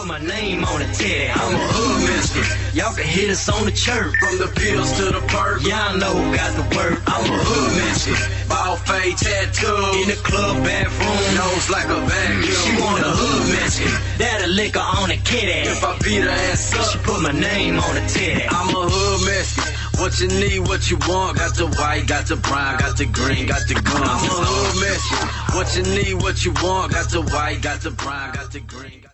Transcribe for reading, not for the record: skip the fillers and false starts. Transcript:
put my name on it, Teddy. I'm a hood mister. Y'all can hit us on the chirp. From the pills to the perk. Y'all know who got the work. I'm a hood mister. Ball fade tattoo. In the club bathroom. Nose like a vacuum. She want a hood mister. That a liquor on the kitty. If I beat her ass up, she put my name on the Teddy. I'm a hood mister. What you need, what you want. Got the white, got the brown, got the green, got the gun. I'm a hood mister. What you need, what you want. Got the white, got the brown, got the green.